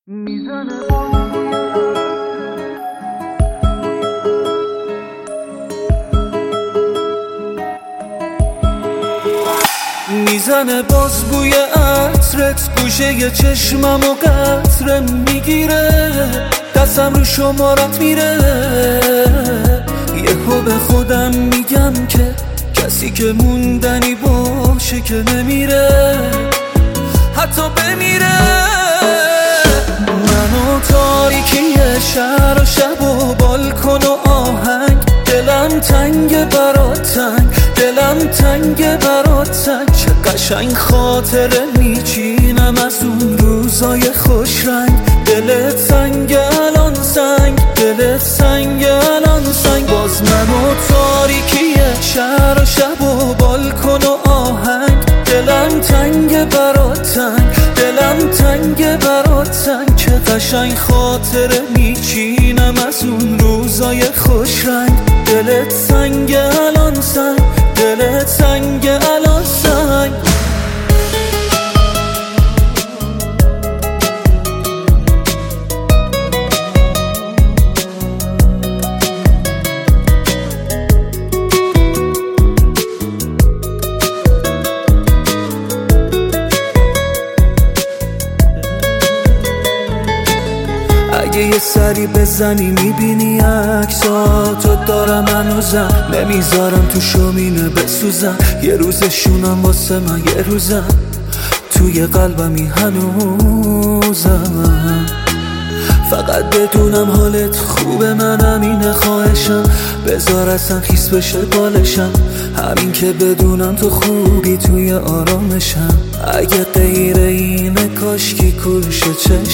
میزنه باز بوی عطرت گوشه ی چشمم و قطره میگیره، دستم رو شمارت میره. یهو به خودم میگم که کسی که موندنی باشه که نمیره، حتی بمیره. من و تاریکی شهر و شب و بالکن و آهنگ، دلم تنگ برات تنگ، دلم تنگ برات تنگ. چه قشنگ خاطره میچینم از اون روزای خوش رنگ. دلت سنگ الان سنگ، دلت سنگ الان سنگ. باز من و تاریکی شهر و شب و بالکن و آهنگ، دلم تنگ برات تنگ، دلم تنگ برات تنگ. چه قشنگ خاطره میچینم از اون روزای خوش رنگ. دلت سنگ الان سنگ، دلت سنگ الان سنگ. اگه یه سری بزنی میبینی عکساتو دارم هنوزم، نمیذارم تو شومینه بسوزم. یه روزشونم واسه من، یه روزم توی قلبمی هنوزم. فقط بدونم حالت خوبه، من همینه خواهشم. بذار اصلا خیس بشه بالشم، همین که بدونم تو خوبی توی آرامشم. اگه غیر اینه کاشکی کورشه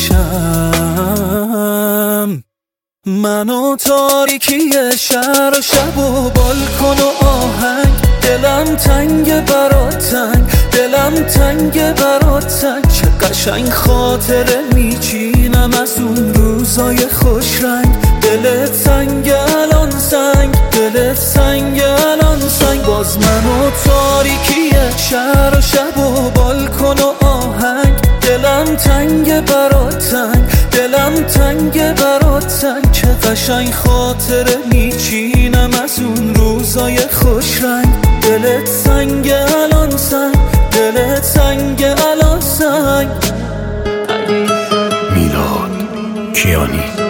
چشم. من و تاریکی شهر و شب و بالکن و آهنگ، دلم تنگ برات تنگ، دلم تنگ برات تنگ. چه قشنگ خاطره میچینم از اون روزای خوش رنگ. دلت سنگ الان سنگ، دلت سنگ الان سنگ. باز من و تاریکی شهر و شب و بالکن و آهنگ، دلم تنگ برات تنگ، دلم تنگ برات تنگ. چه قشنگ خاطره میچینم از اون روزای خوش رنگ. دلت سنگ الان سنگ، دلت سنگ الان سنگ. میلاد کیانی.